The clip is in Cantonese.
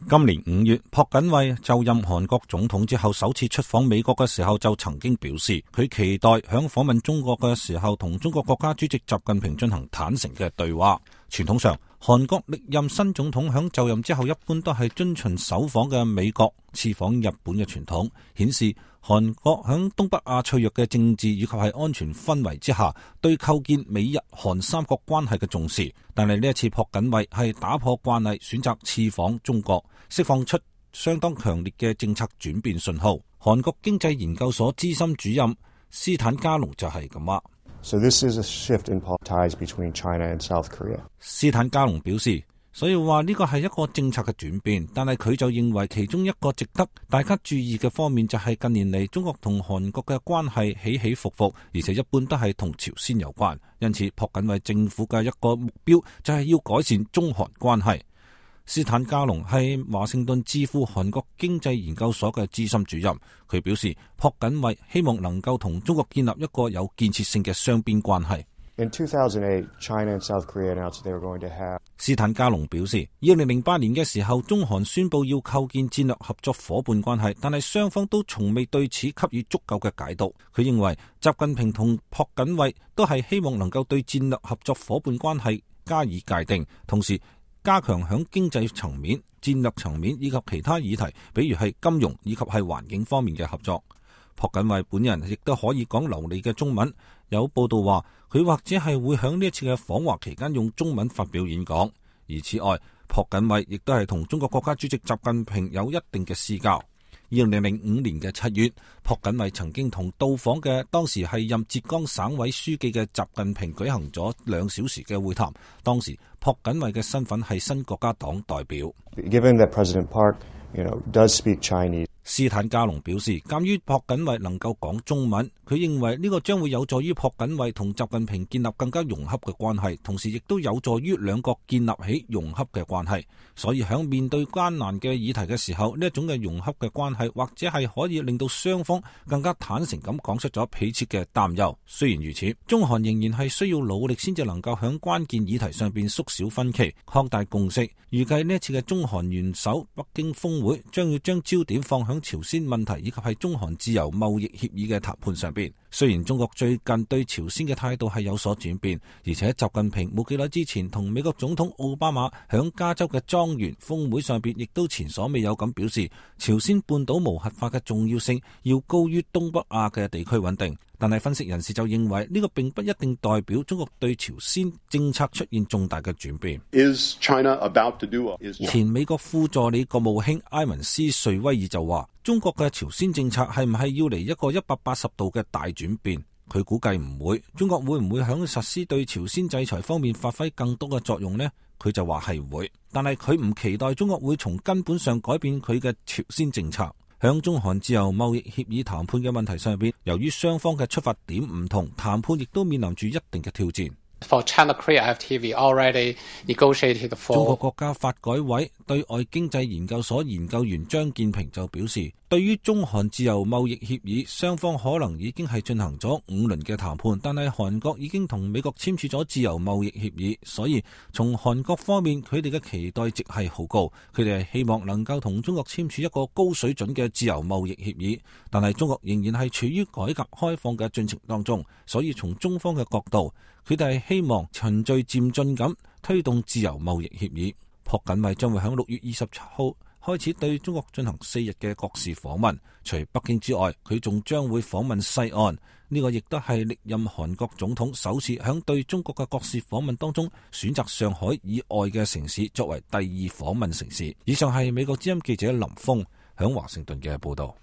今年5月，朴槿惠就任韓國總統之後首次出訪美國嘅時候，就曾經表示佢期待響訪問中國嘅時候同中國國家主席習近平進行坦誠嘅對話。傳統上，韓國歷任新總統響就任之後一般都係遵循首訪嘅美國次訪日本嘅傳統，顯示韓國響東北亞脆弱嘅政治以及係安全氛圍之下，對構建美日韓三國關係嘅重視。但係呢一次朴槿惠係打破慣例，選擇次訪中國，釋放出相當強烈嘅政策轉變信號。韓國經濟研究所資深主任斯坦加龍就係咁話。 So this is a shift in ties between China and South Korea. 斯坦加龍表示，所以話呢個係一個政策嘅轉變，但係佢就認為其中一個值得大家注意嘅方面就係近年嚟中國同韓國嘅關係起起伏伏，而且一般都係同朝鮮有關，因此朴槿惠政府嘅一個目標就係要改善中韓關係。斯坦加龍係華盛頓智庫韓國經濟研究所嘅資深主任，佢表示朴槿惠希望能夠同中國建立一個有建設性嘅雙邊關係。 In 2008, China and South Korea announced they were going to have. 斯坦加龍表示，2008年嘅時候，中韓宣布要構建戰略合作夥伴關係，但係雙方都從未對此給予足夠嘅解讀。佢認為習近平同朴槿惠都係希望能夠對戰略合作夥伴關係加以界定，同時加強響經濟層面、戰略層面以及其他議題，比如係金融以及係環境方面嘅合作。朴槿惠本人亦都可以講流利嘅中文，有報道話佢或者係會響呢一次嘅訪華期間用中文發表演講。而此外，朴槿惠亦都係同中國國家主席習近平有一定嘅私交。2005年嘅7月，朴槿惠曾經同到訪嘅當時係任浙江省委書記嘅習近平舉行咗2小時嘅會談。當時朴槿惠嘅身份係新國家黨代表。 Given that President Park, does speak Chinese. 斯坦加龍表示，鑒於朴槿惠能夠講中文，佢認為呢個將會有助於朴槿惠同習近平建立更加融洽嘅關係，同時亦都有助於兩國建立起融洽嘅關係。所以喺面對艱難嘅議題嘅時候，呢一種嘅融洽嘅關係，或者係可以令到雙方更加坦誠咁講出咗彼此嘅擔憂。雖然如此，中韓仍然係需要努力先至能夠喺關鍵議題上邊縮小分歧、擴大共識。預計呢一次嘅中韓元首北京峰會將要將焦點放響朝鮮問題以及係中韓自由貿易協議嘅談判上邊。雖然中國最近對朝鮮嘅態度係有所轉變，而且習近平冇幾耐之前同美國總統奧巴馬響加州嘅莊園峰會上邊，亦都前所未有咁表示朝鮮半島無核化嘅重要性要高於東北亞嘅地區穩定。但係分析人士就認為呢個並不一定代表中國對朝鮮政策出現重大嘅轉變。前美國副助理國務卿埃文斯瑞威爾就話，中國嘅朝鮮政策係唔係要嚟一個180度嘅大轉變？佢估計唔會。中國會唔會響實施對朝鮮制裁方面發揮更多嘅作用呢？佢就話係會，但係佢唔期待中國會從根本上改變佢嘅朝鮮政策。響中韓自由貿易協議談判嘅問題上邊，由於雙方嘅出發點唔同，談判亦都面臨住一定嘅挑戰。 For China Korea FTA, we already negotiated for. 中國國家發改委對外經濟研究所研究員張建平就表示，對於中韓自由貿易協議，雙方可能已經係進行咗5輪嘅談判，但係韓國已經同美國簽署咗自由貿易協議，所以從韓國方面佢哋嘅期待值係好高，佢哋係希望能夠同中國簽署一個高水準嘅自由貿易協議。但係中國仍然係處於改革開放嘅進程當中，所以從中方嘅角度，佢哋係希望循序漸進咁推動自由貿易協議。朴槿惠將會喺6月27號開始對中國進行4日嘅國事訪問，除北京之外，佢仲將會訪問西安。呢個亦都係歷任韓國總統首次喺對中國嘅國事訪問當中選擇上海以外嘅城市作為第2訪問城市。以上係美國之音記者林峰喺華盛頓嘅報道。